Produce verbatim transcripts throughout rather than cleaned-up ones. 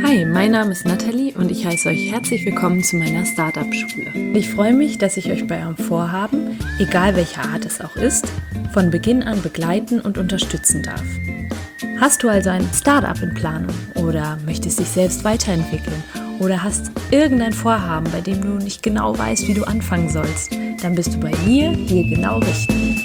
Hi, mein Name ist Nathalie und ich heiße euch herzlich willkommen zu meiner Startup-Schule. Ich freue mich, dass ich euch bei eurem Vorhaben, egal welcher Art es auch ist, von Beginn an begleiten und unterstützen darf. Hast du also ein Startup in Planung oder möchtest dich selbst weiterentwickeln oder hast irgendein Vorhaben, bei dem du nicht genau weißt, wie du anfangen sollst, dann bist du bei mir hier genau richtig.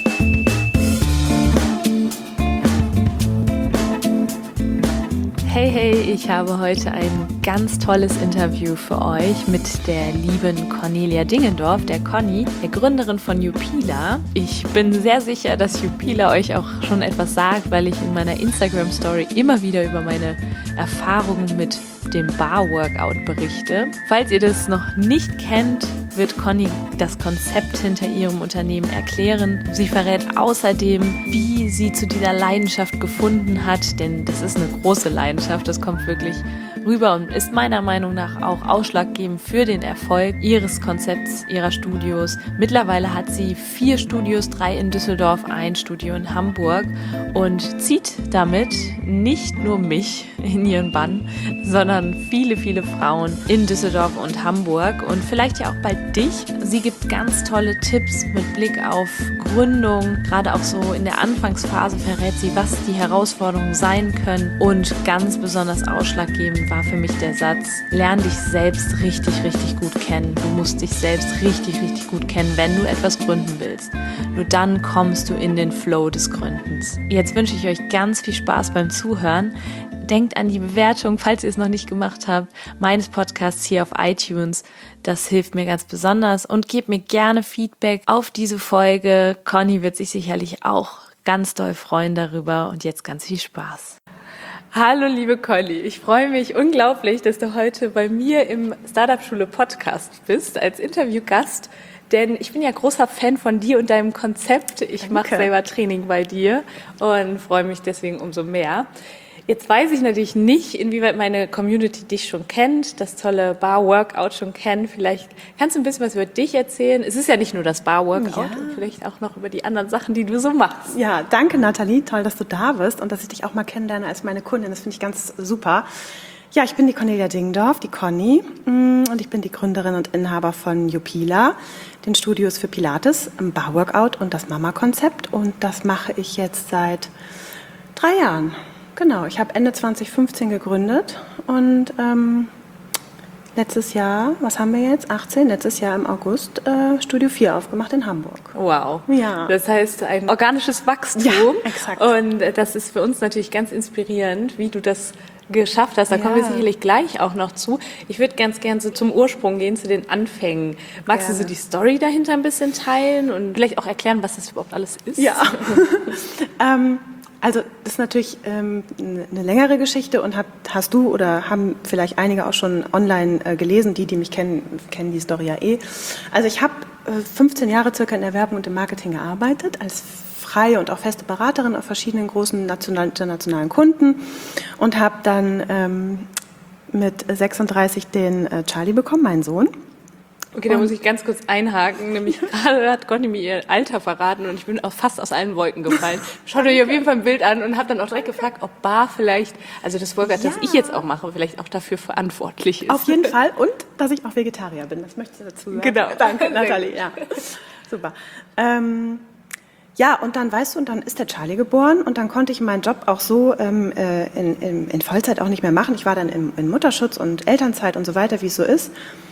Hey, hey, ich habe heute ein ganz tolles Interview für euch mit der lieben Cornelia Dingendorf, der Conny, der Gründerin von Youpila. Ich bin sehr sicher, dass Youpila euch auch schon etwas sagt, weil ich in meiner Instagram-Story immer wieder über meine Erfahrungen mit dem Bar-Workout berichte. Falls ihr das noch nicht kennt, wird Conny das Konzept hinter ihrem Unternehmen erklären. Sie verrät außerdem, wie sie zu dieser Leidenschaft gefunden hat, denn das ist eine große Leidenschaft, das kommt wirklich rüber und ist meiner Meinung nach auch ausschlaggebend für den Erfolg ihres Konzepts, ihrer Studios. Mittlerweile hat sie vier Studios, drei in Düsseldorf, ein Studio in Hamburg und zieht damit nicht nur mich in ihren Bann, sondern viele, viele Frauen in Düsseldorf und Hamburg und vielleicht ja auch bald dich. Sie gibt ganz tolle Tipps mit Blick auf Gründung, gerade auch so in der Anfangsphase verrät sie, was die Herausforderungen sein können und ganz besonders ausschlaggebend war für mich der Satz, lern dich selbst richtig, richtig gut kennen. Du musst dich selbst richtig, richtig gut kennen, wenn du etwas gründen willst. Nur dann kommst du in den Flow des Gründens. Jetzt wünsche ich euch ganz viel Spaß beim Zuhören. Denkt an die Bewertung, falls ihr es noch nicht gemacht habt, meines Podcasts hier auf iTunes. Das hilft mir ganz besonders und gebt mir gerne Feedback auf diese Folge. Conny wird sich sicherlich auch ganz doll freuen darüber und jetzt ganz viel Spaß. Hallo liebe Conny, ich freue mich unglaublich, dass du heute bei mir im Startup-Schule Podcast bist als Interviewgast. Denn ich bin ja großer Fan von dir und deinem Konzept. Ich mache selber Training bei dir und freue mich deswegen umso mehr. Jetzt weiß ich natürlich nicht, inwieweit meine Community dich schon kennt, das tolle Bar-Workout schon kennt. Vielleicht kannst du ein bisschen was über dich erzählen. Es ist ja nicht nur das Bar-Workout, ja. Und vielleicht auch noch über die anderen Sachen, die du so machst. Ja, danke Nathalie, toll, dass du da bist und dass ich dich auch mal kennenlerne als meine Kundin. Das finde ich ganz super. Ja, ich bin die Cornelia Dingendorf, die Conny, und ich bin die Gründerin und Inhaber von Youpila, den Studios für Pilates, Bar-Workout und das Mama-Konzept. Und das mache ich jetzt seit drei Jahren. Genau, ich habe Ende zwanzig fünfzehn gegründet und ähm, letztes Jahr, was haben wir jetzt? achtzehn, letztes Jahr im August äh, Studio vier aufgemacht in Hamburg. Wow. Ja. Das heißt ein organisches Wachstum. Ja, exakt. Und das ist für uns natürlich ganz inspirierend, wie du das geschafft hast. Da ja. kommen wir sicherlich gleich auch noch zu. Ich würde ganz gern so zum Ursprung gehen, zu den Anfängen. Magst Gerne. Du so die Story dahinter ein bisschen teilen und vielleicht auch erklären, was das überhaupt alles ist? Ja. ähm, Also das ist natürlich ähm, eine längere Geschichte und hat, hast du oder haben vielleicht einige auch schon online äh, gelesen, die, die mich kennen, kennen die Story ja eh. Also ich habe äh, fünfzehn Jahre circa in der Werbung und im Marketing gearbeitet, als freie und auch feste Beraterin auf verschiedenen großen nationalen, internationalen Kunden und habe dann ähm, mit sechsunddreißig den äh, Charlie bekommen, meinen Sohn. Okay, da muss ich ganz kurz einhaken, nämlich gerade hat Conny mir ihr Alter verraten und ich bin auch fast aus allen Wolken gefallen. Schaut euch auf jeden Fall ein Bild an und habe dann auch direkt gefragt, ob Bar vielleicht, also das Workout, ja. das ich jetzt auch mache, vielleicht auch dafür verantwortlich ist. Auf jeden Fall und, dass ich auch Vegetarier bin, das möchte ich dazu sagen. Genau. Danke, Nathalie, ja. Super. Ähm, ja, und dann, weißt du, und dann ist der Charlie geboren und dann konnte ich meinen Job auch so ähm, in, in, in Vollzeit auch nicht mehr machen. Ich war dann im, in Mutterschutz und Elternzeit und so weiter, wie es so ist.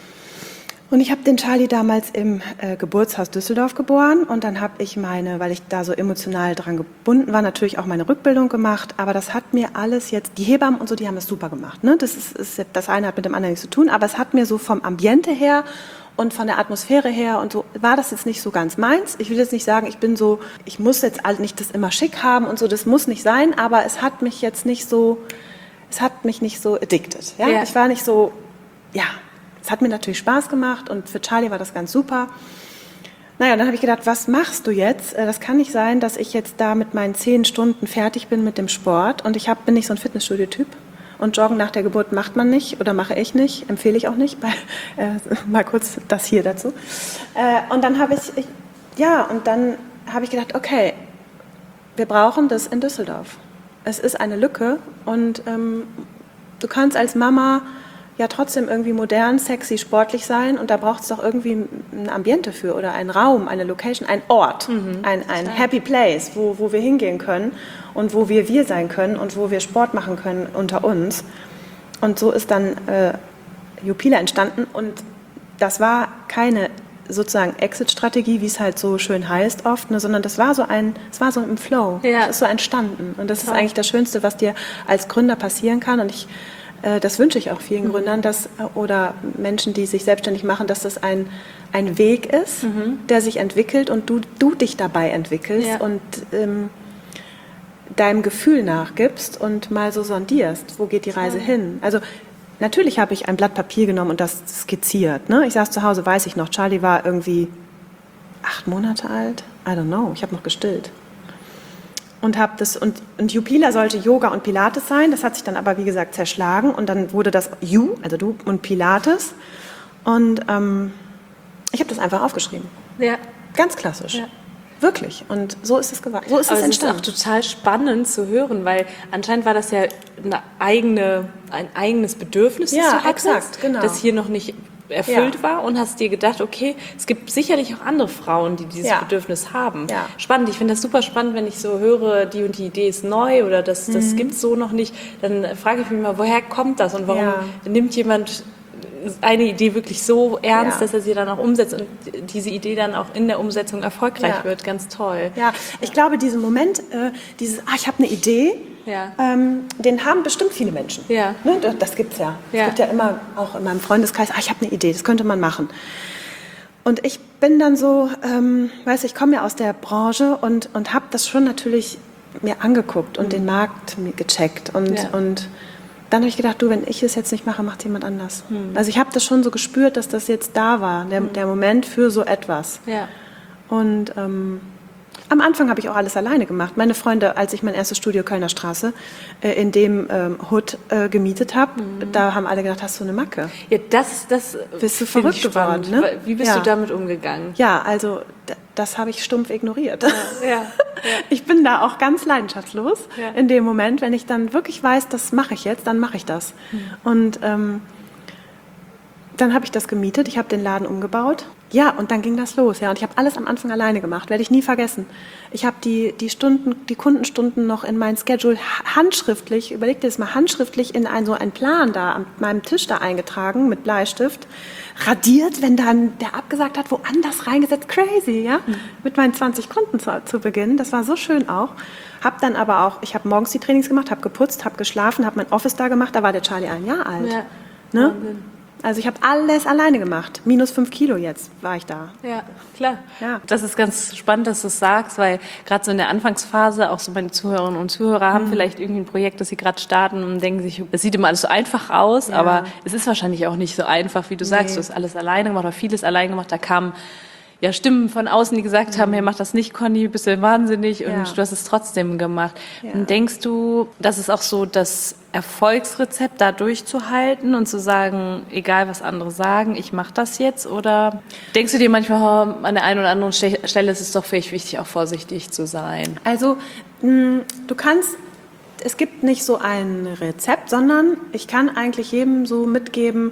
Und ich habe den Charlie damals im äh, Geburtshaus Düsseldorf geboren und dann habe ich meine, weil ich da so emotional dran gebunden war, natürlich auch meine Rückbildung gemacht, aber das hat mir alles jetzt, die Hebammen und so, die haben es super gemacht, ne? Das ist, ist, das eine hat mit dem anderen nichts zu tun, aber es hat mir so vom Ambiente her und von der Atmosphäre her und so, war das jetzt nicht so ganz meins. Ich will jetzt nicht sagen, ich bin so, ich muss jetzt nicht das immer schick haben und so, das muss nicht sein, aber es hat mich jetzt nicht so, es hat mich nicht so addicted, ja? Ja. Ich war nicht so, ja, es hat mir natürlich Spaß gemacht und für Charlie war das ganz super. Naja, dann habe ich gedacht, was machst du jetzt? Das kann nicht sein, dass ich jetzt da mit meinen zehn Stunden fertig bin mit dem Sport und ich hab, bin nicht so ein Fitnessstudio-Typ und Joggen nach der Geburt macht man nicht oder mache ich nicht, empfehle ich auch nicht. Bei, äh, mal kurz das hier dazu. Äh, und dann habe ich, ich, ja, und dann habe ich gedacht, okay, wir brauchen das in Düsseldorf. Es ist eine Lücke und ähm, du kannst als Mama ja trotzdem irgendwie modern, sexy, sportlich sein und da braucht es doch irgendwie ein Ambiente für oder einen Raum, eine Location, ein Ort, mhm. ein, ein Happy Place, wo, wo wir hingehen können und wo wir wir sein können und wo wir Sport machen können unter uns. Und so ist dann äh, Jupila entstanden und das war keine sozusagen Exit-Strategie, wie es halt so schön heißt oft, ne, sondern das war so ein, es war so im Flow, ja. das ist so entstanden und das Toll. ist eigentlich das Schönste, was dir als Gründer passieren kann und ich das wünsche ich auch vielen mhm. Gründern dass, oder Menschen, die sich selbstständig machen, dass das ein, ein Weg ist, mhm. der sich entwickelt und du, du dich dabei entwickelst ja. und ähm, deinem Gefühl nachgibst und mal so sondierst, wo geht die Reise ja. hin. Also natürlich habe ich ein Blatt Papier genommen und das skizziert. Ne? Ich saß zu Hause, weiß ich noch, Charlie war irgendwie acht Monate alt, I don't know, ich habe noch gestillt. Und habe das und, und Jupila sollte Yoga und Pilates sein. Das hat sich dann aber wie gesagt zerschlagen und dann wurde das You, also du und Pilates. Und ähm, ich habe das einfach aufgeschrieben. Ja. Ganz klassisch. Ja. Wirklich. Und so ist es gewachsen. So ist aber es entstanden. Es ist auch total spannend zu hören, weil anscheinend war das ja eine eigene, ein eigenes Bedürfnis, das ja, du hattest, exakt, genau. das hier noch nicht erfüllt ja. war und hast dir gedacht, okay, es gibt sicherlich auch andere Frauen, die dieses ja. Bedürfnis haben. Ja. Spannend, ich finde das super spannend, wenn ich so höre, die und die Idee ist neu oder das, das mhm. gibt es so noch nicht, dann frage ich mich mal, woher kommt das und warum ja. nimmt jemand eine Idee wirklich so ernst, ja. dass er sie dann auch umsetzt und diese Idee dann auch in der Umsetzung erfolgreich ja. wird. Ganz toll. Ja, ich glaube, diesen Moment, äh, dieses, ah, ich habe eine Idee, ja. ähm, den haben bestimmt viele Menschen. Ja. Ne, das das gibt es ja. Es ja. gibt ja immer, auch in meinem Freundeskreis, ah, ich habe eine Idee, das könnte man machen. Und ich bin dann so, ähm, weiß ich, komme ja aus der Branche und, und habe das schon natürlich mir angeguckt und mhm. den Markt mir gecheckt und, ja. und dann habe ich gedacht, du, wenn ich es jetzt nicht mache, macht jemand anders. Hm. Also ich habe das schon so gespürt, dass das jetzt da war, der, hm. der Moment für so etwas. Ja. Und ähm, am Anfang habe ich auch alles alleine gemacht. Meine Freunde, als ich mein erstes Studio Kölner Straße äh, in dem ähm, Hood äh, gemietet habe, hm. da haben alle gedacht, hast du eine Macke? Ja, das, das bist du verrückt geworden. Ne? Wie bist ja. du damit umgegangen? Ja, also d- das habe ich stumpf ignoriert. Ja. Ja. Ja. Ich bin da auch ganz leidenschaftslos ja. in dem Moment. Wenn ich dann wirklich weiß, das mache ich jetzt, dann mache ich das. Hm. Und ähm, dann habe ich das gemietet, ich habe den Laden umgebaut. Ja, und dann ging das los. Ja, und ich habe alles am Anfang alleine gemacht, werde ich nie vergessen. Ich habe die, die Stunden, die Kundenstunden noch in mein Schedule handschriftlich, überleg dir das mal, handschriftlich in ein, so einen Plan da an meinem Tisch da eingetragen mit Bleistift, radiert, wenn dann der abgesagt hat, woanders reingesetzt, crazy, ja, mhm. mit meinen zwanzig Kunden zu, zu Beginn. Das war so schön auch. Hab dann aber auch, ich habe morgens die Trainings gemacht, habe geputzt, habe geschlafen, habe mein Office da gemacht, da war der Charlie ein Jahr alt. Ja. Ne? Also ich habe alles alleine gemacht. Minus fünf Kilo jetzt war ich da. Ja, klar. Ja. Das ist ganz spannend, dass du es sagst, weil gerade so in der Anfangsphase auch so meine Zuhörerinnen und Zuhörer haben mhm. vielleicht irgendwie ein Projekt, das sie gerade starten und denken sich, es sieht immer alles so einfach aus, ja. aber es ist wahrscheinlich auch nicht so einfach, wie du nee. sagst. Du hast alles alleine gemacht oder vieles alleine gemacht. Da kamen ja Stimmen von außen, die gesagt haben, hey, mach das nicht, Conny, bist du wahnsinnig und ja. du hast es trotzdem gemacht. Ja. Und denkst du, das ist auch so das Erfolgsrezept, da durchzuhalten und zu sagen, egal was andere sagen, ich mache das jetzt? Oder denkst du dir manchmal, oh, an der einen oder anderen Stelle ist es doch vielleicht wichtig, auch vorsichtig zu sein? Also mh, du kannst, es gibt nicht so ein Rezept, sondern ich kann eigentlich jedem so mitgeben,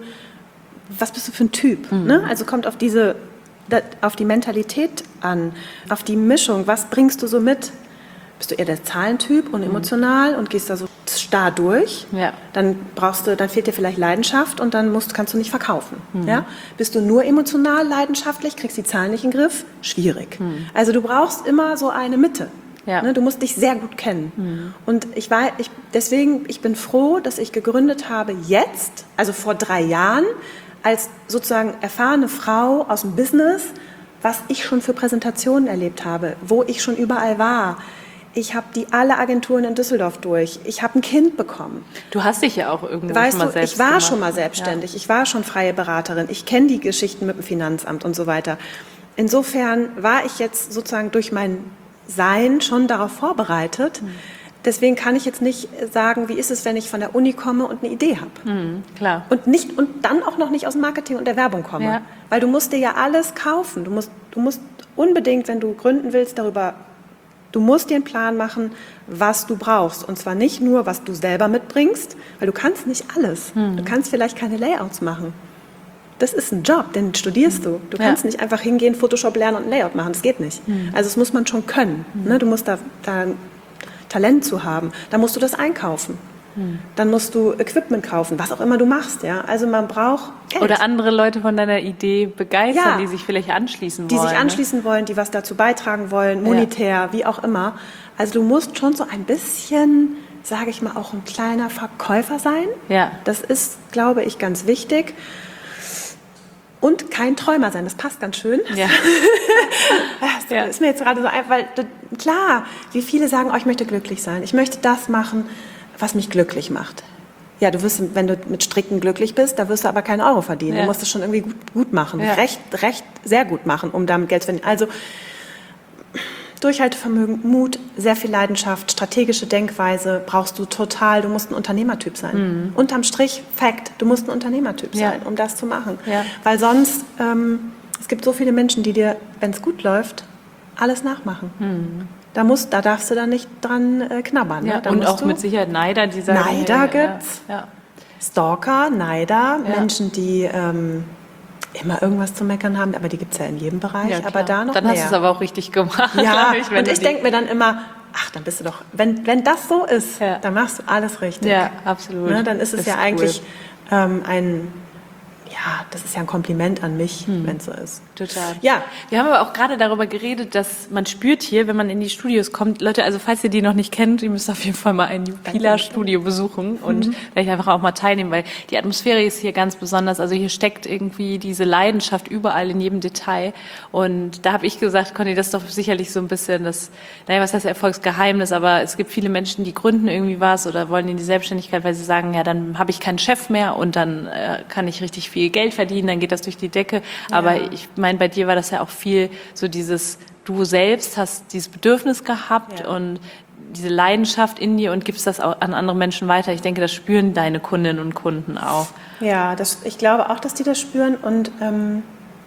was bist du für ein Typ? Mhm. Ne? Also kommt auf diese auf die Mentalität an, auf die Mischung. Was bringst du so mit? Bist du eher der Zahlentyp und emotional und gehst da so starr durch? Ja. Dann brauchst du, dann fehlt dir vielleicht Leidenschaft und dann musst, kannst du nicht verkaufen. Mhm. Ja? Bist du nur emotional leidenschaftlich, kriegst die Zahlen nicht in den Griff? Schwierig. Mhm. Also du brauchst immer so eine Mitte. Ja. Ne? Du musst dich sehr gut kennen. Mhm. Und ich war, ich, deswegen, ich bin froh, dass ich gegründet habe jetzt, also vor drei Jahren, als sozusagen erfahrene Frau aus dem Business, was ich schon für Präsentationen erlebt habe, wo ich schon überall war. Ich habe die alle Agenturen in Düsseldorf durch. Ich habe ein Kind bekommen. Du hast dich ja auch irgendwo weißt schon mal du, selbst ich war gemacht. schon mal selbstständig. Ja. Ich war schon freie Beraterin. Ich kenne die Geschichten mit dem Finanzamt und so weiter. Insofern war ich jetzt sozusagen durch mein Sein schon darauf vorbereitet. Mhm. Deswegen kann ich jetzt nicht sagen, wie ist es, wenn ich von der Uni komme und eine Idee habe. Mhm, klar. Und, nicht, und dann auch noch nicht aus dem Marketing und der Werbung komme. Ja. Weil du musst dir ja alles kaufen. Du musst, du musst unbedingt, wenn du gründen willst, darüber Du musst dir einen Plan machen, was du brauchst. Und zwar nicht nur, was du selber mitbringst, weil du kannst nicht alles. Hm. Du kannst vielleicht keine Layouts machen. Das ist ein Job, den studierst du. Du kannst ja. nicht einfach hingehen, Photoshop lernen und ein Layout machen. Das geht nicht. Hm. Also das muss man schon können. Hm. Ne? Du musst da, da Talent zu haben. Da musst du das einkaufen. Hm. Dann musst du Equipment kaufen, was auch immer du machst. Ja? Also man braucht Geld. Oder andere Leute von deiner Idee begeistern, ja. die sich vielleicht anschließen die wollen. Die sich anschließen ne? wollen, die was dazu beitragen wollen, monetär, ja. wie auch immer. Also du musst schon so ein bisschen, sage ich mal, auch ein kleiner Verkäufer sein. Ja. Das ist, glaube ich, ganz wichtig. Und kein Träumer sein, das passt ganz schön. Ja. Das ja. ist mir jetzt gerade so einfach, weil klar, wie viele sagen, oh, ich möchte glücklich sein. Ich möchte das machen, was mich glücklich macht. Ja, du wirst, wenn du mit Stricken glücklich bist, da wirst du aber keinen Euro verdienen. Ja. Du musst es schon irgendwie gut, gut machen, ja. recht, recht sehr gut machen, um damit Geld zu verdienen. Also Durchhaltevermögen, Mut, sehr viel Leidenschaft, strategische Denkweise brauchst du total. Du musst ein Unternehmertyp sein. Mhm. Unterm Strich, Fact, du musst ein Unternehmertyp ja. sein, um das zu machen. Ja. Weil sonst, ähm, es gibt so viele Menschen, die dir, wenn es gut läuft, alles nachmachen. Mhm. Da, musst, da darfst du dann nicht dran äh, knabbern. Ja, ne? da und auch mit Sicherheit Neider, die sagen... Neider ja, gibt's, ja. Stalker, Neider, ja. Menschen, die... Ähm, immer irgendwas zu meckern haben, aber die gibt es ja in jedem Bereich, ja, aber da noch Dann mehr. hast du es aber auch richtig gemacht. Ja, ich, und ich denke mir dann immer, ach, dann bist du doch, wenn, wenn das so ist, ja. dann machst du alles richtig. Ja, absolut. Ne, dann ist es das ja ist eigentlich cool. ähm, ein, ja, das ist ja ein Kompliment an mich, hm. wenn es so ist. Total. Ja. Wir haben aber auch gerade darüber geredet, dass man spürt hier, wenn man in die Studios kommt, Leute, also falls ihr die noch nicht kennt, ihr müsst auf jeden Fall mal ein Jupila-Studio besuchen und mhm. vielleicht einfach auch mal teilnehmen, weil die Atmosphäre ist hier ganz besonders. Also hier steckt irgendwie diese Leidenschaft überall in jedem Detail. Und da habe ich gesagt, Conny, das ist doch sicherlich so ein bisschen das, naja, was heißt Erfolgsgeheimnis, aber es gibt viele Menschen, die gründen irgendwie was oder wollen in die Selbstständigkeit, weil sie sagen, ja, dann habe ich keinen Chef mehr und dann äh, kann ich richtig viel Geld verdienen, dann geht das durch die Decke. Aber ja. ich meine, bei dir war das ja auch viel so dieses, du selbst hast dieses Bedürfnis gehabt ja. und diese Leidenschaft in dir und gibst das auch an andere Menschen weiter. Ich denke, das spüren deine Kundinnen und Kunden auch. Ja, das, ich glaube auch, dass die das spüren und ähm,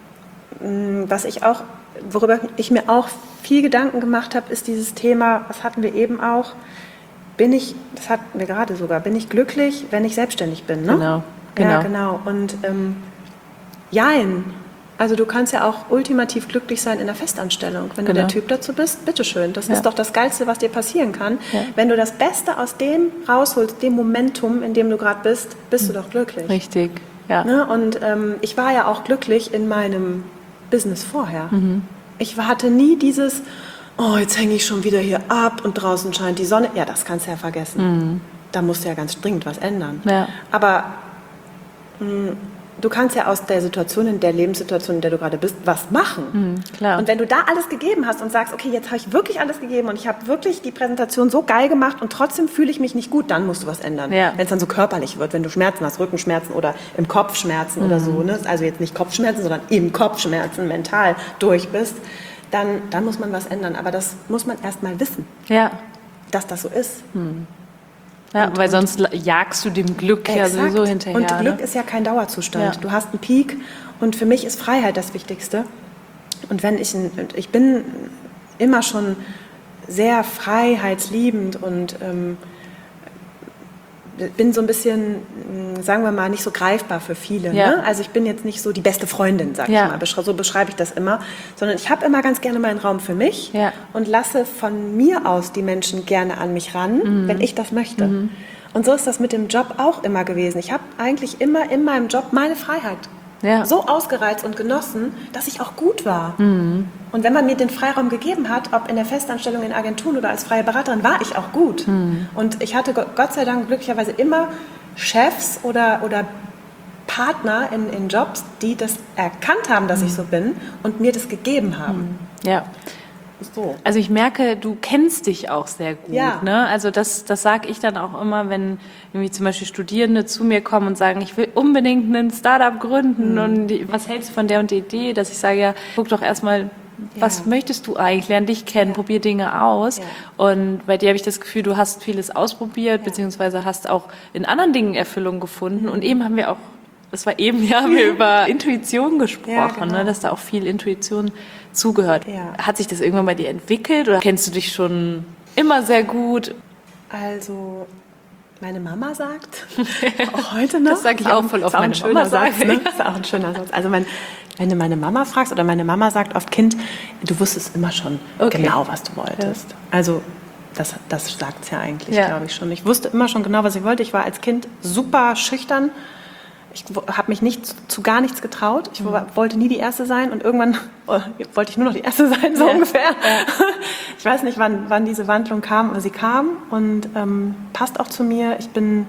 was ich auch, worüber ich mir auch viel Gedanken gemacht habe, ist dieses Thema, was hatten wir eben auch, bin ich, das hatten wir gerade sogar, bin ich glücklich, wenn ich selbstständig bin, ne? Genau, genau. Ja, genau. Und ähm, jein. Also du kannst ja auch ultimativ glücklich sein in der Festanstellung. Wenn genau. du der Typ dazu bist, bitteschön. Das ja. ist doch das Geilste, was dir passieren kann. Ja. Wenn du das Beste aus dem rausholst, dem Momentum, in dem du gerade bist, bist mhm. du doch glücklich. Richtig, ja. Ne? Und ähm, ich war ja auch glücklich in meinem Business vorher. Mhm. Ich hatte nie dieses, oh, jetzt hänge ich schon wieder hier ab und draußen scheint die Sonne. Ja, das kannst du ja vergessen. Mhm. Da musst du ja ganz dringend was ändern. Ja. Aber mh, du kannst ja aus der Situation, in der Lebenssituation, in der du gerade bist, was machen. Mhm, klar. Und wenn du da alles gegeben hast und sagst, okay, jetzt habe ich wirklich alles gegeben und ich habe wirklich die Präsentation so geil gemacht und trotzdem fühle ich mich nicht gut, dann musst du was ändern. Ja. Wenn es dann so körperlich wird, wenn du Schmerzen hast, Rückenschmerzen oder im Kopf Schmerzen mhm. oder so, ne? Also jetzt nicht Kopfschmerzen, sondern im Kopf Schmerzen, mental durch bist, dann, dann muss man was ändern. Aber das muss man erst mal wissen, ja. dass das so ist. Mhm. Ja, und, weil sonst jagst du dem Glück exakt. ja sowieso hinterher. Und Glück ne? ist ja kein Dauerzustand. Ja. Du hast einen Peak und für mich ist Freiheit das Wichtigste. Und wenn ich, ich bin immer schon sehr freiheitsliebend und ähm, bin so ein bisschen, sagen wir mal, nicht so greifbar für viele. Ja. Ne? Also ich bin jetzt nicht so die beste Freundin, sag ja. ich mal. So beschreibe ich das immer. Sondern ich habe immer ganz gerne meinen Raum für mich ja. und lasse von mir aus die Menschen gerne an mich ran, mhm. wenn ich das möchte. Mhm. Und so ist das mit dem Job auch immer gewesen. Ich habe eigentlich immer in meinem Job meine Freiheit ja. so ausgereizt und genossen, dass ich auch gut war. Mhm. Und wenn man mir den Freiraum gegeben hat, ob in der Festanstellung in Agenturen oder als freie Beraterin, war ich auch gut. Mhm. Und ich hatte Gott sei Dank glücklicherweise immer Chefs oder, oder Partner in, in Jobs, die das erkannt haben, dass mhm. ich so bin und mir das gegeben haben. Mhm. Ja. So. Also ich merke, du kennst dich auch sehr gut. Ja. Ne? Also das, das sage ich dann auch immer, wenn irgendwie zum Beispiel Studierende zu mir kommen und sagen, ich will unbedingt ein Startup gründen mhm. und die, was hältst du von der und der Idee? Dass ich sage, ja, guck doch erstmal, was ja. möchtest du eigentlich? Lern dich kennen, ja. probier Dinge aus. Ja. Und bei dir habe ich das Gefühl, du hast vieles ausprobiert, ja. beziehungsweise hast auch in anderen Dingen Erfüllung gefunden. Mhm. Und eben haben wir auch das war eben, ja, haben wir über Intuition gesprochen, Ja, genau. ne, dass da auch viel Intuition zugehört. Ja. Hat sich das irgendwann bei dir entwickelt oder kennst du dich schon immer sehr gut? Also, meine Mama sagt, auch heute noch. Das sage ich auch voll oft, meine Mama sagt, Satz, ne? Das ist auch ein schöner Satz. Also, mein, wenn du meine Mama fragst, oder meine Mama sagt oft, Kind, du wusstest immer schon Okay. genau, was du wolltest. Ja. Also, das, das sagt es ja eigentlich, Ja. glaube ich schon. Ich wusste immer schon genau, was ich wollte. Ich war als Kind super schüchtern. Ich habe mich nicht zu, zu gar nichts getraut. Ich mhm. wollte nie die Erste sein und irgendwann oh, wollte ich nur noch die Erste sein, so ja. ungefähr. Ja. Ich weiß nicht, wann, wann diese Wandlung kam, aber sie kam und ähm, passt auch zu mir. Ich bin,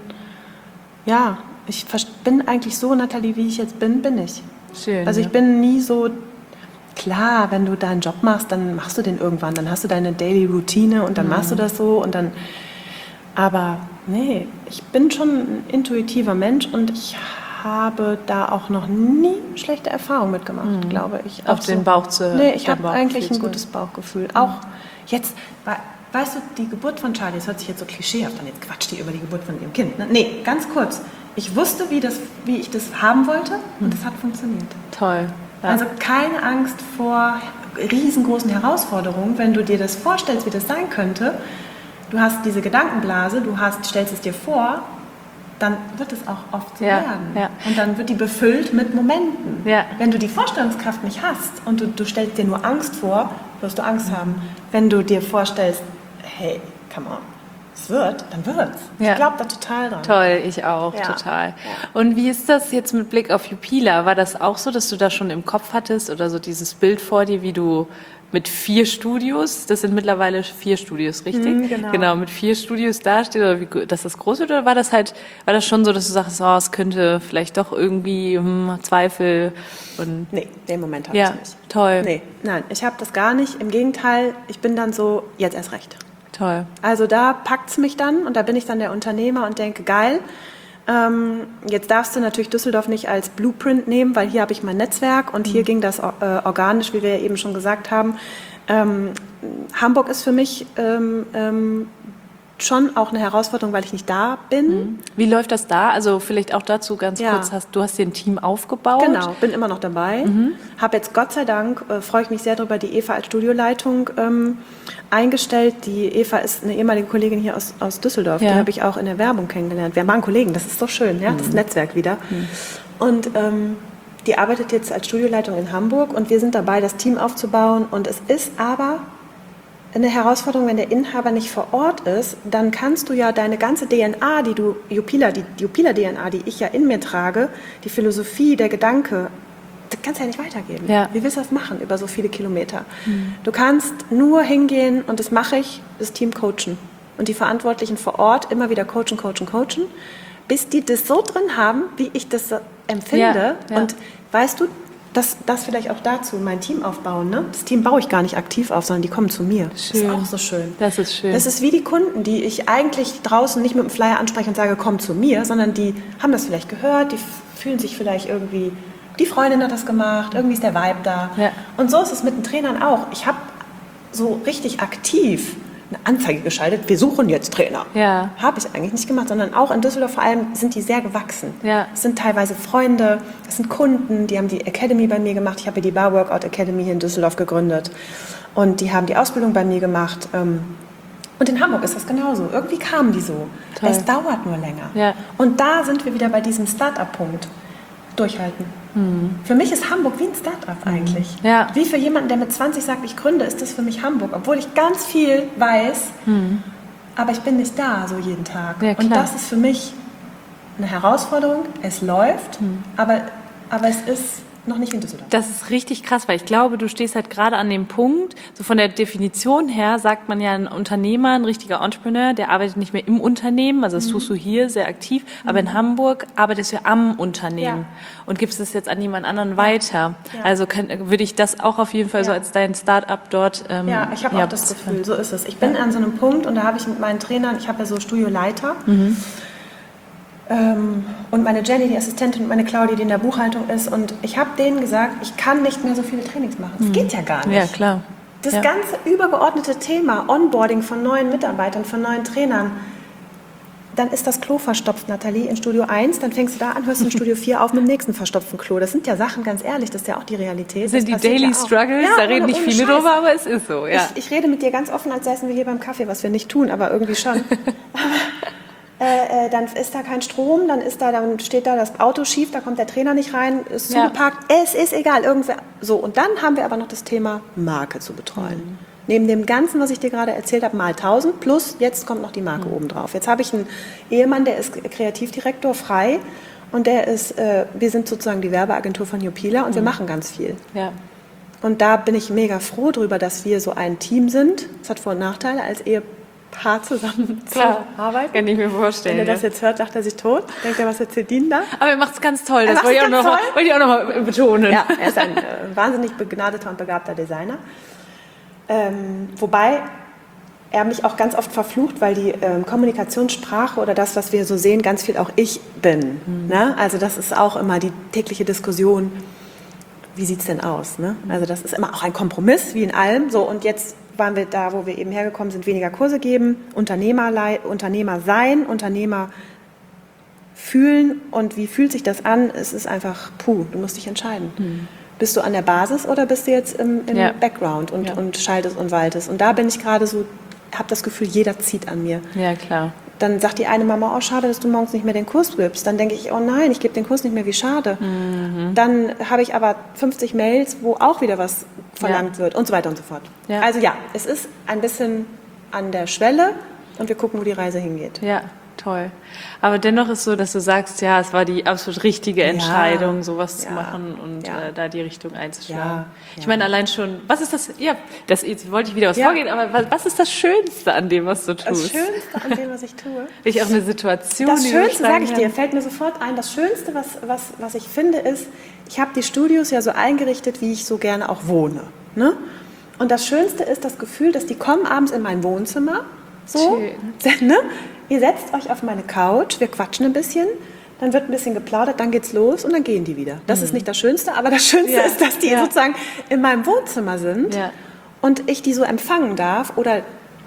ja, ich bin eigentlich so, Nathalie, wie ich jetzt bin, bin ich. Schön. Also ich ja. bin nie so, klar, wenn du deinen Job machst, dann machst du den irgendwann. Dann hast du deine Daily Routine und dann mhm. machst du das so und dann, aber nee, ich bin schon ein intuitiver Mensch und ich habe da auch noch nie schlechte Erfahrungen mitgemacht, mhm. glaube ich. Auf den so, Bauch zu hören. Nee, ich habe eigentlich ein gutes Bauchgefühl. Mhm. Auch jetzt, weißt du, die Geburt von Charlie, das hört sich jetzt so klischeehaft an, jetzt quatscht die über die Geburt von ihrem Kind. Ne? Nee, ganz kurz. Ich wusste, wie, das, wie ich das haben wollte und es mhm. hat funktioniert. Toll. Ja. Also keine Angst vor riesengroßen Herausforderungen, wenn du dir das vorstellst, wie das sein könnte. Du hast diese Gedankenblase, du hast, stellst es dir vor, dann wird es auch oft so ja, werden. Ja. Und dann wird die befüllt mit Momenten. Ja. Wenn du die Vorstellungskraft nicht hast und du, du stellst dir nur Angst vor, wirst du Angst mhm. haben. Wenn du dir vorstellst, hey, come on, es wird, dann wird's. Ja. Ich glaube da total dran. Toll, ich auch, ja. total. Ja. Und wie ist das jetzt mit Blick auf Jupila? War das auch so, dass du da schon im Kopf hattest oder so dieses Bild vor dir, wie du mit vier Studios, das sind mittlerweile vier Studios, richtig? Mhm, genau. Genau, mit vier Studios dasteht, oder wie, dass das groß wird, oder war das halt, war das schon so, dass du sagst, oh, es könnte vielleicht doch irgendwie hm, Zweifel und... Nee, den Moment habe ja, ich nicht. Toll. Nee, nein, ich habe das gar nicht. Im Gegenteil, ich bin dann so, jetzt erst recht. Toll. Also da packt's mich dann und da bin ich dann der Unternehmer und denke, geil, ähm, jetzt darfst du natürlich Düsseldorf nicht als Blueprint nehmen, weil hier habe ich mein Netzwerk und mhm. hier ging das äh, organisch, wie wir ja eben schon gesagt haben. Ähm, Hamburg ist für mich ähm, ähm, schon auch eine Herausforderung, weil ich nicht da bin. Mhm. Wie läuft das da? Also vielleicht auch dazu ganz ja. kurz, hast, du hast dir ein Team aufgebaut. Genau, bin immer noch dabei. Mhm. Habe jetzt Gott sei Dank, äh, freue ich mich sehr darüber, die Eva als Studioleitung ähm, eingestellt. Die Eva ist eine ehemalige Kollegin hier aus, aus Düsseldorf. Ja. Die habe ich auch in der Werbung kennengelernt. Wir waren Kollegen, das ist so schön, ja? Mhm. Das Netzwerk wieder. Mhm. Und ähm, die arbeitet jetzt als Studioleitung in Hamburg und wir sind dabei, das Team aufzubauen. Und es ist aber eine Herausforderung, wenn der Inhaber nicht vor Ort ist, dann kannst du ja deine ganze D N A, die du, Jupila, die Jupila-D N A, die ich ja in mir trage, die Philosophie, der Gedanke, das kannst du ja nicht weitergeben. Ja. Wie willst du das machen über so viele Kilometer? Mhm. Du kannst nur hingehen, und das mache ich, das Team coachen. Und die Verantwortlichen vor Ort immer wieder coachen, coachen, coachen, bis die das so drin haben, wie ich das empfinde. Ja, ja. Und weißt du, Das, das vielleicht auch dazu, mein Team aufbauen. Ne? Das Team baue ich gar nicht aktiv auf, sondern die kommen zu mir. Schön. Das ist auch so schön. Das ist schön. Das ist wie die Kunden, die ich eigentlich draußen nicht mit dem Flyer anspreche und sage, komm zu mir, sondern die haben das vielleicht gehört, die fühlen sich vielleicht irgendwie, die Freundin hat das gemacht, irgendwie ist der Vibe da. Ja. Und so ist es mit den Trainern auch. Ich habe so richtig aktiv eine Anzeige geschaltet, wir suchen jetzt Trainer. Ja. Habe ich eigentlich nicht gemacht, sondern auch in Düsseldorf vor allem sind die sehr gewachsen. Ja. Es sind teilweise Freunde, es sind Kunden, die haben die Academy bei mir gemacht. Ich habe die Bar Workout Academy hier in Düsseldorf gegründet und die haben die Ausbildung bei mir gemacht. Und in Hamburg ist das genauso. Irgendwie kamen die so. Toll. Es dauert nur länger. Ja. Und da sind wir wieder bei diesem Start-up-Punkt. Durchhalten. Mhm. Für mich ist Hamburg wie ein Start-up eigentlich. Ja. Wie für jemanden, der mit zwanzig sagt, ich gründe, ist das für mich Hamburg. Obwohl ich ganz viel weiß, mhm. aber ich bin nicht da so jeden Tag. Ja, und das ist für mich eine Herausforderung. Es läuft, mhm. aber, aber es ist noch nicht wie in Düsseldorf. Das ist richtig krass, weil ich glaube, du stehst halt gerade an dem Punkt, so von der Definition her sagt man ja, ein Unternehmer, ein richtiger Entrepreneur, der arbeitet nicht mehr im Unternehmen, also das mhm. tust du hier sehr aktiv, mhm. aber in Hamburg arbeitest du am Unternehmen ja. und gibst es jetzt an jemand anderen ja. weiter. Ja. Also kann, würde ich das auch auf jeden Fall ja. so als dein Start-up dort ähm, Ja, ich habe ja, auch das Gefühl, so ist es. Ich bin ja. an so einem Punkt und da habe ich mit meinen Trainern, ich habe ja so Studioleiter, mhm. und meine Jenny, die Assistentin, und meine Claudia, die in der Buchhaltung ist. Und ich habe denen gesagt, ich kann nicht mehr so viele Trainings machen. Das mhm. geht ja gar nicht. Ja, klar. Das ja. ganze übergeordnete Thema, Onboarding von neuen Mitarbeitern, von neuen Trainern, dann ist das Klo verstopft, Nathalie, in Studio eins, dann fängst du da an, hörst in Studio vier auf mit dem nächsten verstopften Klo. Das sind ja Sachen, ganz ehrlich, das ist ja auch die Realität. Das sind das die Daily ja Struggles, ja, da ohne, reden nicht viele Scheiß. drüber, aber es ist so. Ja. Ich, ich rede mit dir ganz offen, als säßen wir hier beim Kaffee, was wir nicht tun, aber irgendwie schon. Äh, äh, dann ist da kein Strom, dann ist da, dann steht da das Auto schief, da kommt der Trainer nicht rein, ist Ja. zugeparkt, es ist egal, irgendwer. So, und dann haben wir aber noch das Thema Marke zu betreuen. Mhm. Neben dem Ganzen, was ich dir gerade erzählt habe, mal tausend, plus jetzt kommt noch die Marke mhm. obendrauf. Jetzt habe ich einen Ehemann, der ist Kreativdirektor, frei, und der ist, äh, wir sind sozusagen die Werbeagentur von Jupila und mhm. wir machen ganz viel. Ja. Und da bin ich mega froh drüber, dass wir so ein Team sind. Das hat Vor- und Nachteile, als Ehepaar zusammen Klar, zu arbeiten. kann ich mir vorstellen. Wenn er das jetzt hört, lacht er sich tot. Denkt er, was erzählt die denn da? Aber er macht es ganz toll, Er das macht's wollte ich, auch ganz noch mal, toll. wollte ich auch noch mal betonen. Ja, er ist ein äh, wahnsinnig begnadeter und begabter Designer. Ähm, wobei er mich auch ganz oft verflucht, weil die ähm, Kommunikationssprache oder das, was wir so sehen, ganz viel auch ich bin. Mhm. Ne? Also das ist auch immer die tägliche Diskussion, wie sieht es denn aus? Ne? Also das ist immer auch ein Kompromiss, wie in allem. So, und jetzt waren wir da, wo wir eben hergekommen sind, weniger Kurse geben, Unternehmer, Unternehmer sein, Unternehmer fühlen. Und wie fühlt sich das an? Es ist einfach, puh, du musst dich entscheiden. Mhm. Bist du an der Basis oder bist du jetzt im, im ja. Background und, ja. und schaltest und waltest? Und da bin ich gerade so, habe das Gefühl, jeder zieht an mir. Ja, klar. Dann sagt die eine Mama, oh, schade, dass du morgens nicht mehr den Kurs gibst. Dann denke ich, oh nein, ich gebe den Kurs nicht mehr, wie schade. Mhm. Dann habe ich aber fünfzig Mails, wo auch wieder was verlangt ja. wird und so weiter und so fort. Ja. Also ja, es ist ein bisschen an der Schwelle und wir gucken, wo die Reise hingeht. Ja. Toll. Aber dennoch ist so, dass du sagst, ja, es war die absolut richtige Entscheidung, ja, sowas ja, zu machen und ja. äh, da die Richtung einzuschlagen. Ja, ich ja. meine, allein schon, was ist das, ja, das, jetzt wollte ich wieder was ja. vorgehen, aber was, was ist das Schönste an dem, was du tust? Das Schönste an dem, was ich tue? Ich auch eine Situation, das die Schönste, sage ich dir, fällt mir sofort ein, das Schönste, was, was, was ich finde, ist, ich habe die Studios ja so eingerichtet, wie ich so gerne auch wohne. Ne? Und das Schönste ist das Gefühl, dass die kommen abends in mein Wohnzimmer, so, Schön. Ne? Ihr setzt euch auf meine Couch, wir quatschen ein bisschen, dann wird ein bisschen geplaudert, dann geht's los und dann gehen die wieder. Das mhm. ist nicht das Schönste, aber das Schönste ja. ist, dass die ja. sozusagen in meinem Wohnzimmer sind ja. und ich die so empfangen darf oder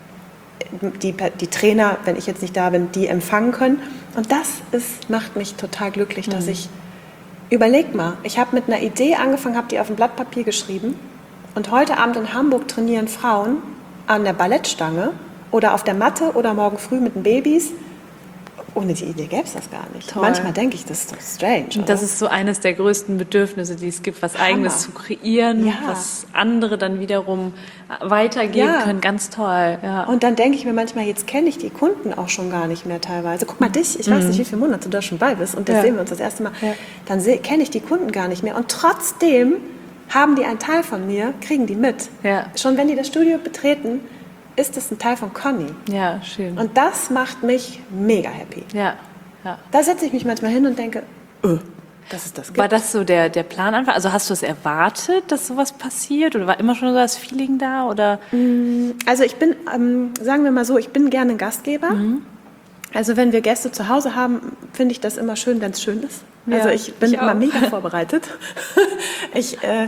die, die Trainer, wenn ich jetzt nicht da bin, die empfangen können. Und das ist, macht mich total glücklich, mhm. dass ich, überleg mal, ich habe mit einer Idee angefangen, habe die auf ein Blatt Papier geschrieben und heute Abend in Hamburg trainieren Frauen an der Ballettstange oder auf der Matte oder morgen früh mit den Babys. Ohne die Idee gäbe es das gar nicht. Toll. Manchmal denke ich, das ist doch strange. Oder? Das ist so eines der größten Bedürfnisse, die es gibt, was Hammer. Eigenes zu kreieren, ja. was andere dann wiederum weitergeben ja. können. Ganz toll. Ja. Und dann denke ich mir manchmal, jetzt kenne ich die Kunden auch schon gar nicht mehr teilweise. Guck mal, dich, ich mhm. weiß nicht, wie viele Monate du da schon bei bist und das ja. sehen wir uns das erste Mal. Ja. Dann kenne ich die Kunden gar nicht mehr. Und trotzdem haben die einen Teil von mir, kriegen die mit. Ja. Schon wenn die das Studio betreten, ist es ein Teil von Conny. Ja, schön. Und das macht mich mega happy. Ja, ja. Da setze ich mich manchmal hin und denke, öh, dass es das gibt. War das so der, der Plan einfach? Also hast du es erwartet, dass sowas passiert? Oder war immer schon so das Feeling da? Oder? Also ich bin, ähm, sagen wir mal so, ich bin gerne ein Gastgeber. Mhm. Also wenn wir Gäste zu Hause haben, finde ich das immer schön, wenn es schön ist. Ja, also ich bin ich immer mega vorbereitet. ich... Äh,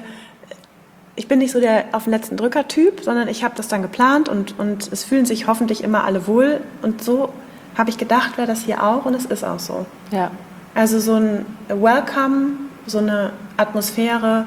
Ich bin nicht so der auf den letzten Drücker-Typ, sondern ich habe das dann geplant und, und es fühlen sich hoffentlich immer alle wohl. Und so habe ich gedacht, wäre das hier auch und es ist auch so. Ja. Also so ein Welcome, so eine Atmosphäre.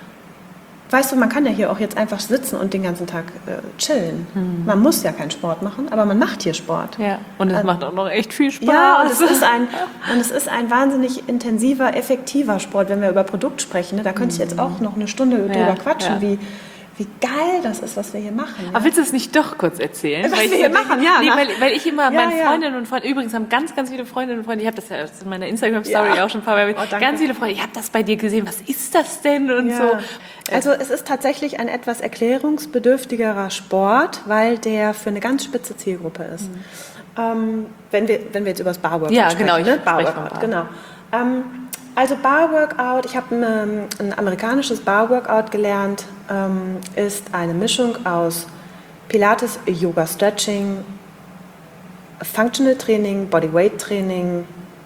Weißt du, man kann ja hier auch jetzt einfach sitzen und den ganzen Tag äh, chillen. Hm. Man muss ja keinen Sport machen, aber man macht hier Sport. Ja. Und es ähm, macht auch noch echt viel Spaß. Ja, und es ist ein, und es ist ein wahnsinnig intensiver, effektiver Sport, wenn wir über Produkt sprechen. Ne? Da könnte ich jetzt auch noch eine Stunde ja, drüber quatschen, ja. wie, wie geil das ist, was wir hier machen. Ja? Aber willst du es nicht doch kurz erzählen? Was weil wir hier machen, ja. Nee, weil, weil ich immer ja, meinen ja. Freundinnen und Freunden, übrigens haben ganz, ganz viele Freundinnen und Freunde, ich habe das ja in meiner Instagram-Story ja. auch schon ein paar Mal, oh, ganz viele Freunde, ich habe das bei dir gesehen, was ist das denn und ja. so. Also es ist tatsächlich ein etwas erklärungsbedürftigerer Sport, weil der für eine ganz spitze Zielgruppe ist. Mhm. Ähm, wenn, wir, wenn wir jetzt über das Barworkout ja, sprechen. Genau, ne? Barworkout, Bar. genau. Ähm, also Barworkout, ich habe ein, ein amerikanisches Barworkout gelernt, ähm, ist eine Mischung aus Pilates, Yoga, Stretching, Functional Training, Bodyweight Training,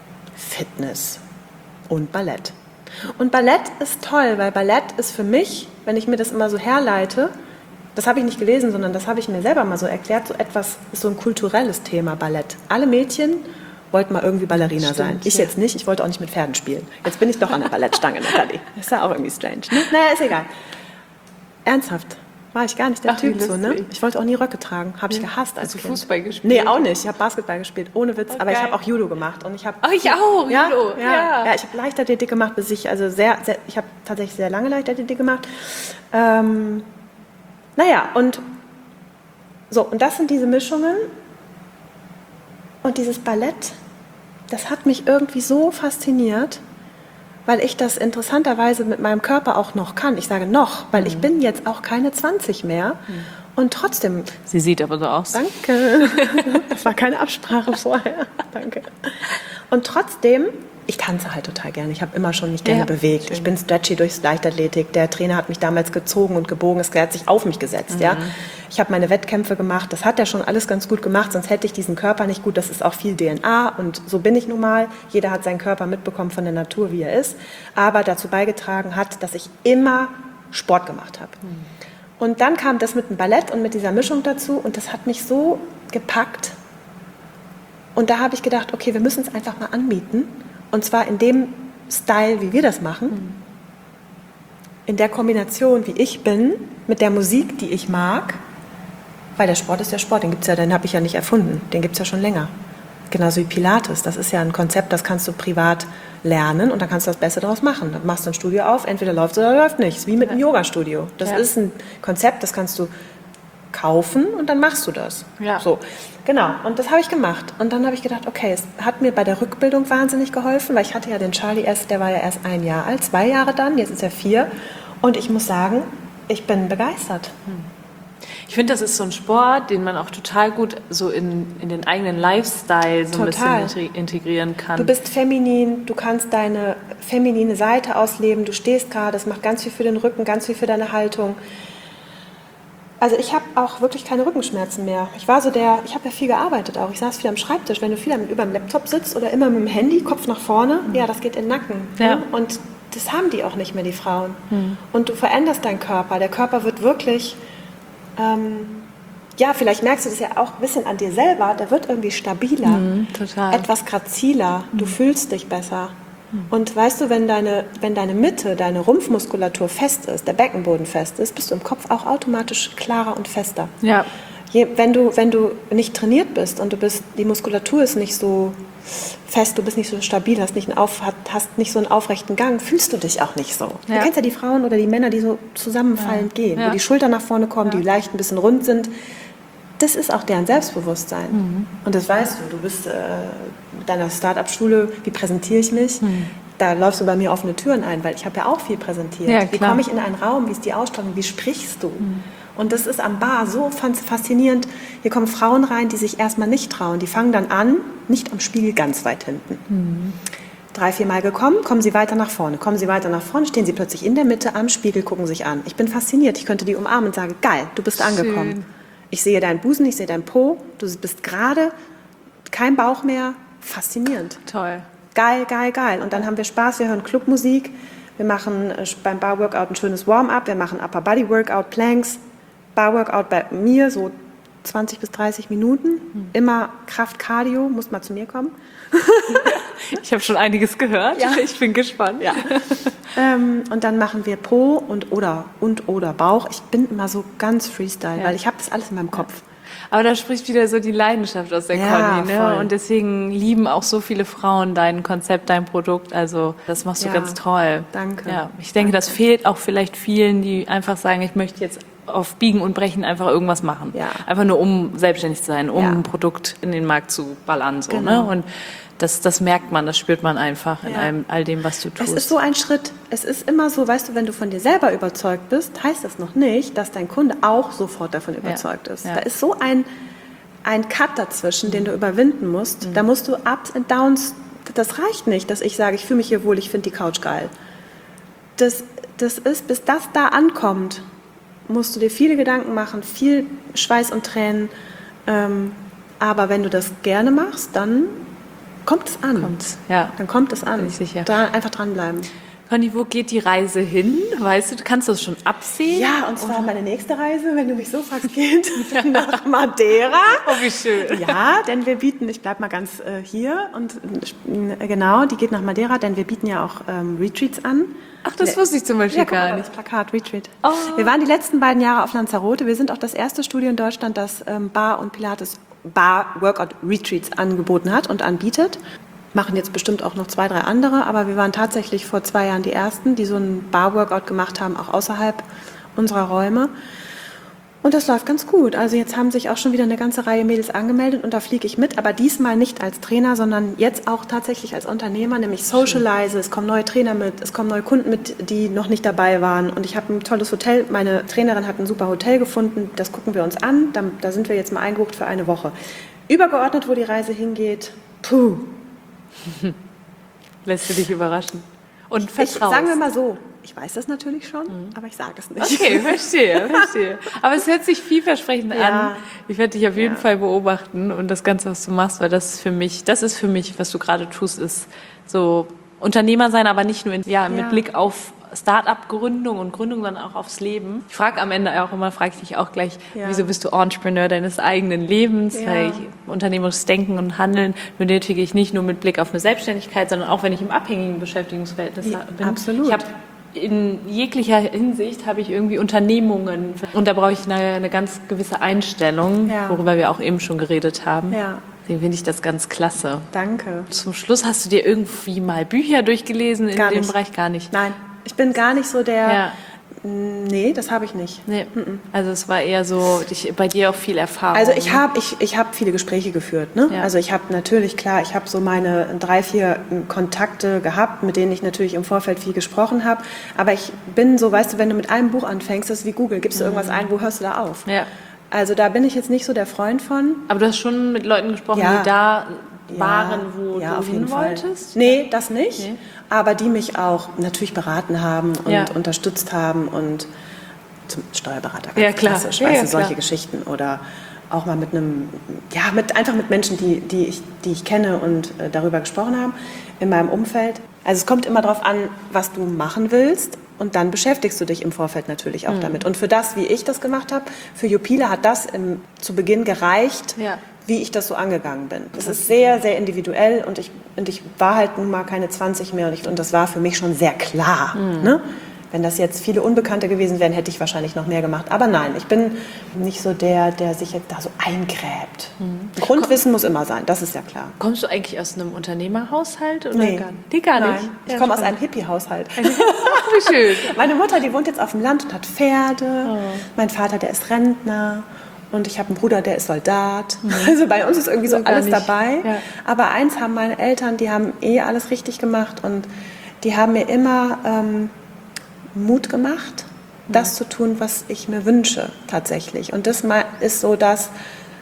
Fitness und Ballett. Und Ballett ist toll, weil Ballett ist für mich, wenn ich mir das immer so herleite, das habe ich nicht gelesen, sondern das habe ich mir selber mal so erklärt, so etwas ist so ein kulturelles Thema, Ballett. Alle Mädchen wollten mal irgendwie Ballerina Stimmt, sein. Ich ja. jetzt nicht, ich wollte auch nicht mit Pferden spielen. Jetzt bin ich doch an der Ballettstange, Nathalie. Ist ja auch irgendwie strange. Ne? Naja, ist egal. Ernsthaft. War ich gar nicht der Ach, Typ wie so, ne? lustig. Ich wollte auch nie Röcke tragen. Habe ich gehasst als Hast du Kind. Fußball gespielt? Nee, auch nicht. Ich habe Basketball gespielt, ohne Witz. Aber ich Okay. habe auch Judo gemacht. Und ich habe Ach, ich auch, ja, Judo, Ja, ja. ja. ich habe Leichtathletik gemacht, bis ich, also sehr, sehr ich habe tatsächlich sehr lange Leichtathletik gemacht. Ähm, naja, und so, und das sind diese Mischungen. Und dieses Ballett, das hat mich irgendwie so fasziniert, weil ich das interessanterweise mit meinem Körper auch noch kann. Ich sage noch, weil ich bin jetzt auch keine zwanzig mehr. Und trotzdem, Sie sieht aber so aus. danke, das war keine Absprache vorher, danke. Und trotzdem, ich tanze halt total gerne. Ich habe immer schon mich gerne Ja, bewegt. schön. Ich bin stretchy durchs Leichtathletik. Der Trainer hat mich damals gezogen und gebogen. Es hat sich auf mich gesetzt. Mhm. Ja. Ich habe meine Wettkämpfe gemacht. Das hat er schon alles ganz gut gemacht. Sonst hätte ich diesen Körper nicht gut. Das ist auch viel D N A. Und so bin ich nun mal. Jeder hat seinen Körper mitbekommen von der Natur, wie er ist. Aber dazu beigetragen hat, dass ich immer Sport gemacht habe. Mhm. Und dann kam das mit dem Ballett und mit dieser Mischung dazu. Und das hat mich so gepackt. Und da habe ich gedacht, okay, wir müssen es einfach mal anbieten. Und zwar in dem Style, wie wir das machen. In der Kombination, wie ich bin, mit der Musik, die ich mag. Weil der Sport ist der Sport, den gibt's ja, den habe ich ja nicht erfunden. Den gibt es ja schon länger. Genauso wie Pilates. Das ist ja ein Konzept, das kannst du privat lernen und dann kannst du das Beste daraus machen. Dann machst du ein Studio auf, entweder läuft es oder läuft nicht. Wie mit einem Yoga-Studio. Das Ja. ist ein Konzept, das kannst du kaufen und dann machst du das. Ja. So, genau. Und das habe ich gemacht. Und dann habe ich gedacht, okay, es hat mir bei der Rückbildung wahnsinnig geholfen, weil ich hatte ja den Charlie erst, der war ja erst ein Jahr alt, zwei Jahre dann, jetzt ist er vier. Und ich muss sagen, ich bin begeistert. Ich finde, das ist so ein Sport, den man auch total gut so in, in den eigenen Lifestyle so ein Total. bisschen integ- integrieren kann. Du bist feminin, du kannst deine feminine Seite ausleben, du stehst gerade, das macht ganz viel für den Rücken, ganz viel für deine Haltung. Also ich habe auch wirklich keine Rückenschmerzen mehr. Ich war so der, ich habe ja viel gearbeitet auch. Ich saß viel am Schreibtisch. Wenn du viel am, über dem Laptop sitzt oder immer mit dem Handy, Kopf nach vorne, ja, das geht in den Nacken. Ja. Ne? Und das haben die auch nicht mehr, die Frauen. Und du veränderst deinen Körper. Der Körper wird wirklich, ähm, ja, vielleicht merkst du das ja auch ein bisschen an dir selber, der wird irgendwie stabiler, Mhm, total. etwas graziler, du fühlst dich besser. Und weißt du, wenn deine, wenn deine Mitte, deine Rumpfmuskulatur fest ist, der Beckenboden fest ist, bist du im Kopf auch automatisch klarer und fester. Ja. Je, wenn, du, wenn du nicht trainiert bist und du bist, die Muskulatur ist nicht so fest, du bist nicht so stabil, hast nicht, einen auf, hast nicht so einen aufrechten Gang, fühlst du dich auch nicht so. Ja. Du kennst ja die Frauen oder die Männer, die so zusammenfallend Ja. gehen, Ja. wo die Schultern nach vorne kommen, Ja. die leicht ein bisschen rund sind. Das ist auch deren Selbstbewusstsein. Mhm. Und das weißt du. Du bist äh, mit deiner Start-up-Schule, wie präsentiere ich mich? Mhm. Da läufst du bei mir offene Türen ein, weil ich habe ja auch viel präsentiert. Ja, wie klar. komme ich in einen Raum? Wie ist die Ausstrahlung? Wie sprichst du? Und das ist am Bar so faszinierend. Hier kommen Frauen rein, die sich erstmal nicht trauen. Die fangen dann an, nicht am Spiegel, ganz weit hinten. Drei, vier Mal gekommen, kommen sie weiter nach vorne. Kommen sie weiter nach vorne, stehen sie plötzlich in der Mitte am Spiegel, gucken sich an. Ich bin fasziniert. Ich könnte die umarmen und sage, geil, du bist angekommen. Schön. Ich sehe deinen Busen, ich sehe deinen Po. Du bist gerade, kein Bauch mehr. Faszinierend. Toll. Geil, geil, geil. Und dann haben wir Spaß, wir hören Clubmusik, wir machen äh, beim Bar-Workout ein schönes Warm-up, wir machen Upper-Body-Workout, Planks, Bar-Workout bei mir so zwanzig bis dreißig Minuten, immer Kraft-Cardio, muss mal zu mir kommen. Ich habe schon einiges gehört. Ja. Ich bin gespannt. Ja. ähm, und dann machen wir Po und oder, und oder Bauch. Ich bin immer so ganz Freestyle, Ja. weil ich habe das alles in meinem Kopf. Aber da spricht wieder so die Leidenschaft aus der Ja, Conny. Ne? voll. Und deswegen lieben auch so viele Frauen dein Konzept, dein Produkt. Also das machst du Ja, ganz toll. danke. Ja, ich denke, das fehlt auch vielleicht vielen, die einfach sagen, ich möchte jetzt auf Biegen und Brechen einfach irgendwas machen. Ja. Einfach nur, um selbstständig zu sein, um Ja. ein Produkt in den Markt zu ballern. So, Genau. ne? Und das, das merkt man, das spürt man einfach in Ja. allem, all dem, was du tust. Es ist so ein Schritt. Es ist immer so, weißt du, wenn du von dir selber überzeugt bist, heißt das noch nicht, dass dein Kunde auch sofort davon überzeugt ist. Ja. Da ist so ein, ein Cut dazwischen, den du überwinden musst. Da musst du Ups and Downs, das reicht nicht, dass ich sage, ich fühle mich hier wohl, ich finde die Couch geil. Das, das ist, bis das da ankommt, musst du dir viele Gedanken machen, viel Schweiß und Tränen. Ähm, aber wenn du das gerne machst, dann kommt es an. Kommt's, ja. Dann kommt es an. Bin ich sicher. Da einfach dranbleiben. Conny, wo geht die Reise hin? Weißt du, kannst du das schon absehen? Ja, und zwar meine nächste Reise, wenn du mich so fragst, geht nach Madeira. Oh, wie schön. Ja, denn wir bieten, ich bleib mal ganz äh, hier, und äh, genau, die geht nach Madeira, denn wir bieten ja auch ähm, Retreats an. Ach, das wusste ich zum Beispiel Ja, guck mal, gar nicht. das Plakat, Retreat. Oh. Wir waren die letzten beiden Jahre auf Lanzarote. Wir sind auch das erste Studio in Deutschland, das ähm, Bar und Pilates Bar Workout Retreats angeboten hat und anbietet. Machen jetzt bestimmt auch noch zwei, drei andere, aber wir waren tatsächlich vor zwei Jahren die ersten, die so ein Bar Workout gemacht haben, auch außerhalb unserer Räume. Und das läuft ganz gut. Also jetzt haben sich auch schon wieder eine ganze Reihe Mädels angemeldet und da fliege ich mit, aber diesmal nicht als Trainer, sondern jetzt auch tatsächlich als Unternehmer, nämlich Socialize. Es kommen neue Trainer mit, es kommen neue Kunden mit, die noch nicht dabei waren. Und ich habe ein tolles Hotel, meine Trainerin hat ein super Hotel gefunden, das gucken wir uns an, da, da sind wir jetzt mal eingebucht für eine Woche. Übergeordnet, wo die Reise hingeht, puh. Lässt du dich überraschen. Und Ich, vertraust. sagen wir mal so, ich weiß das natürlich schon, mhm. aber ich sage es nicht. Okay, verstehe, verstehe. Aber es hört sich vielversprechend Ja. an. Ich werde dich auf jeden Ja. Fall beobachten und das Ganze, was du machst, weil das ist für mich, das ist für mich, was du gerade tust, ist so Unternehmer sein, aber nicht nur in, ja, mit Ja. Blick auf Start-up-Gründung und Gründung, sondern auch aufs Leben. Ich frage am Ende auch immer, frage ich dich auch gleich, Ja. wieso bist du Entrepreneur deines eigenen Lebens? Ja. Weil ich, unternehmerisches Denken und Handeln benötige ich nicht nur mit Blick auf eine Selbstständigkeit, sondern auch wenn ich im abhängigen Beschäftigungsverhältnis Ja, bin. absolut. Ich habe in jeglicher Hinsicht habe ich irgendwie Unternehmungen und da brauche ich eine, eine ganz gewisse Einstellung, Ja. worüber wir auch eben schon geredet haben. Ja, Deswegen finde ich das ganz klasse. danke. Zum Schluss hast du dir irgendwie mal Bücher durchgelesen in Gar dem nicht. Bereich? Gar nicht. Nein, ich bin gar nicht so der... Ja. Nee, das habe ich nicht. Nee. Also es war eher so, ich, bei dir auch viel Erfahrung. Also ich habe ich, ich hab viele Gespräche geführt. Ne? Ja. Also ich habe natürlich, klar, ich habe so meine drei, vier Kontakte gehabt, mit denen ich natürlich im Vorfeld viel gesprochen habe. Aber ich bin so, weißt du, wenn du mit einem Buch anfängst, das ist wie Google, gibst du irgendwas ein, wo hörst du da auf? Ja. Also da bin ich jetzt nicht so der Freund von. Aber du hast schon mit Leuten gesprochen, Ja. die da waren, wo ja, du auf jeden hin Fall. wolltest? Nee, das nicht. Nee. Aber die mich auch natürlich beraten haben und Ja. unterstützt haben und zum Steuerberater, ganz Ja, klar. klassisch, Ja, weißt ja, du, solche klar. Geschichten oder auch mal mit einem, ja, mit einfach mit Menschen, die, die, ich, die ich kenne und äh, darüber gesprochen haben in meinem Umfeld. Also es kommt immer darauf an, was du machen willst und dann beschäftigst du dich im Vorfeld natürlich auch Mhm. damit. Und für das, wie ich das gemacht habe, für Jupila hat das im, zu Beginn gereicht, Ja. wie ich das so angegangen bin. Das ist sehr, sehr individuell und ich, und ich war halt nun mal keine zwanzig mehr und, ich, und das war für mich schon sehr klar. Ne? Wenn das jetzt viele Unbekannte gewesen wären, hätte ich wahrscheinlich noch mehr gemacht. Aber nein, ich bin nicht so der, der sich jetzt da so eingräbt. Grundwissen muss immer sein, das ist ja klar. Kommst du eigentlich aus einem Unternehmerhaushalt? Oder Nee. gar nicht? Nee, gar nicht. Nein, ich Ja, komme aus spannend. einem Hippie-Haushalt. Ach, wie schön. Meine Mutter, die wohnt jetzt auf dem Land und hat Pferde. Oh. Mein Vater, der ist Rentner. Und ich habe einen Bruder, der ist Soldat. Also bei uns ist irgendwie so So gar alles nicht. dabei. Ja. Aber eins haben meine Eltern, die haben eh alles richtig gemacht. Und die haben mir immer ähm, Mut gemacht, das zu tun, was ich mir wünsche, tatsächlich. Und das mal ist so, dass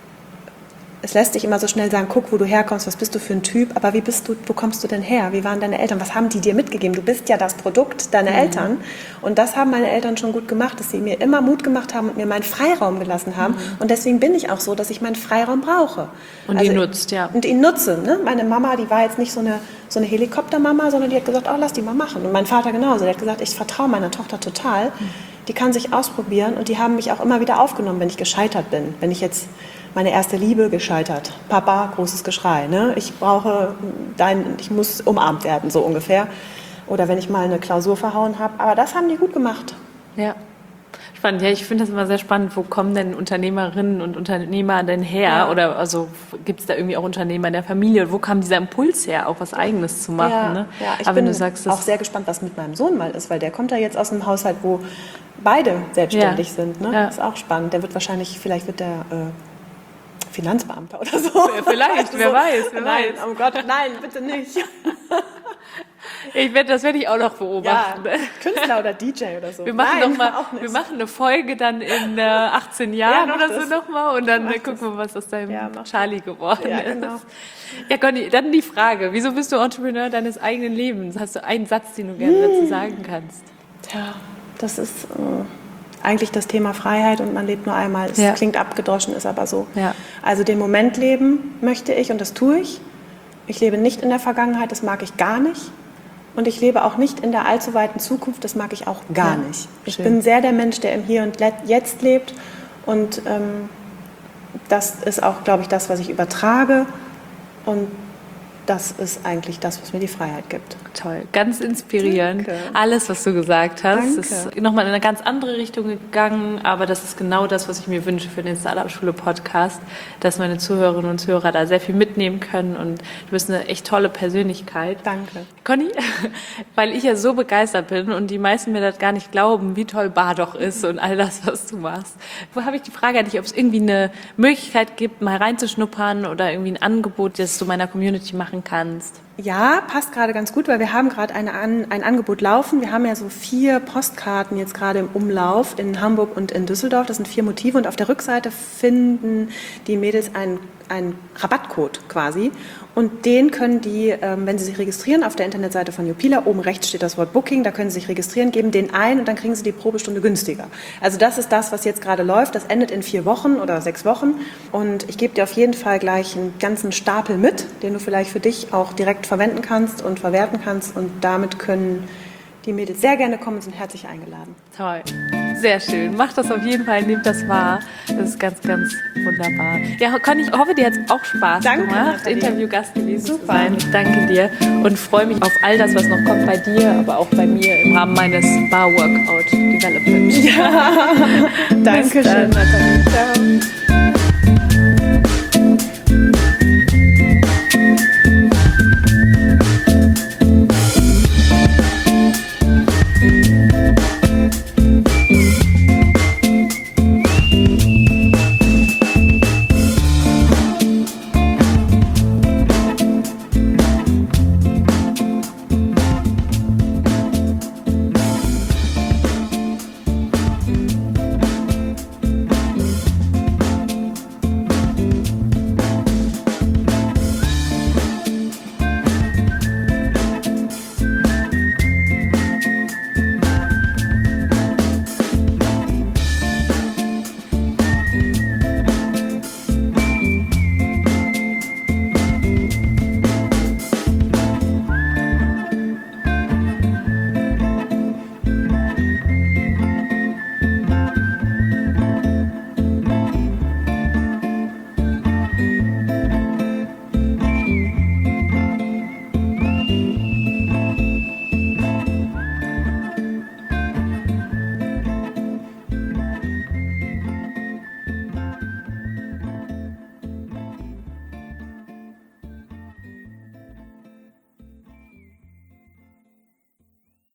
es lässt sich immer so schnell sagen, guck, wo du herkommst, was bist du für ein Typ, aber wie bist du, wo kommst du denn her? Wie waren deine Eltern? Was haben die dir mitgegeben? Du bist ja das Produkt deiner Eltern. Und das haben meine Eltern schon gut gemacht, dass sie mir immer Mut gemacht haben und mir meinen Freiraum gelassen haben. Und deswegen bin ich auch so, dass ich meinen Freiraum brauche. Und ihn nutzt, ja. Und ihn nutze. Ne? Meine Mama, die war jetzt nicht so eine, so eine Helikoptermama, sondern die hat gesagt, oh, lass die mal machen. Und mein Vater genauso. Der hat gesagt, ich vertraue meiner Tochter total. Die kann sich ausprobieren. Und die haben mich auch immer wieder aufgenommen, wenn ich gescheitert bin. Wenn ich jetzt meine erste Liebe gescheitert. Papa, großes Geschrei. Ne? Ich brauche dein, ich muss umarmt werden, so ungefähr. Oder wenn ich mal eine Klausur verhauen habe. Aber das haben die gut gemacht. Ja. Spannend. Ja, ich finde das immer sehr spannend. Wo kommen denn Unternehmerinnen und Unternehmer denn her? Ja. Oder also gibt es da irgendwie auch Unternehmer in der Familie? Wo kam dieser Impuls her, auch was Eigenes zu machen? Ja, Ne? ja, ich Aber bin wenn du sagst, das auch sehr gespannt, was mit meinem Sohn mal ist, weil der kommt ja jetzt aus einem Haushalt, wo beide selbstständig Ja. sind. Ne? Ja. Das ist auch spannend. Der wird wahrscheinlich, vielleicht wird der äh, Finanzbeamter oder so. Ja, vielleicht, wer weiß, wer nein, weiß. oh Gott, nein, bitte nicht. ich werd, das werde ich auch noch Ja, beobachten. Künstler oder D J oder so. Wir machen, nein, noch mal, auch nicht. wir machen eine Folge dann in äh, achtzehn Jahren Ja, mach oder so das. nochmal und dann Mach äh, gucken das. wir, was aus deinem Ja, mach Charlie geworden Ja, ist. genau. Ja, Conny, dann die Frage, wieso bist du Entrepreneur deines eigenen Lebens? Hast du einen Satz, den du gerne Hm. dazu sagen kannst? Tja, das ist äh, eigentlich das Thema Freiheit und man lebt nur einmal. Es Ja. klingt abgedroschen, ist aber so. Ja. Also den Moment leben möchte ich und das tue ich. Ich lebe nicht in der Vergangenheit, das mag ich gar nicht. und ich lebe auch nicht in der allzu weiten Zukunft, das mag ich auch gar Ja, nicht. Ich schön. bin sehr der Mensch, der im Hier und Let- Jetzt lebt und ähm, das ist auch, glaube ich, das, was ich übertrage und das ist eigentlich das, was mir die Freiheit gibt. Toll, ganz inspirierend. Danke. Alles, was du gesagt hast, Danke. ist nochmal in eine ganz andere Richtung gegangen, aber das ist genau das, was ich mir wünsche für den Startup-Schule-Podcast, dass meine Zuhörerinnen und Zuhörer da sehr viel mitnehmen können und du bist eine echt tolle Persönlichkeit. Danke. Conny, weil ich ja so begeistert bin und die meisten mir das gar nicht glauben, wie toll Bar doch ist und all das, was du machst. Wo habe ich die Frage an dich, ob es irgendwie eine Möglichkeit gibt, mal reinzuschnuppern oder irgendwie ein Angebot, das du meiner Community machen kannst? Ja, passt gerade ganz gut, weil wir haben gerade eine An- ein Angebot laufen. Wir haben ja so vier Postkarten jetzt gerade im Umlauf in Hamburg und in Düsseldorf. Das sind vier Motive und auf der Rückseite finden die Mädels einen, einen Rabattcode quasi. Und den können die, ähm, wenn sie sich registrieren, auf der Internetseite von Jupila, oben rechts steht das Wort Booking, da können sie sich registrieren, geben den ein und dann kriegen sie die Probestunde günstiger. Also das ist das, was jetzt gerade läuft. Das endet in vier Wochen oder sechs Wochen. Und ich gebe dir auf jeden Fall gleich einen ganzen Stapel mit, den du vielleicht für dich auch direkt verwenden kannst und verwerten kannst. Und damit können die Mädels sehr gerne kommen und sind herzlich eingeladen. Toll, sehr schön. Mach das auf jeden Fall, nehmt das wahr. Das ist ganz, ganz wunderbar. Ja, Conny, ich hoffe, dir hat es auch Spaß Danke, gemacht, Nathalie. Interviewgast gewesen zu Super. sein. Ich danke dir und freue mich auf all das, was noch kommt bei dir, aber auch bei mir im Rahmen meines Bar Workout Development. Danke schön, Nathalie. Ciao.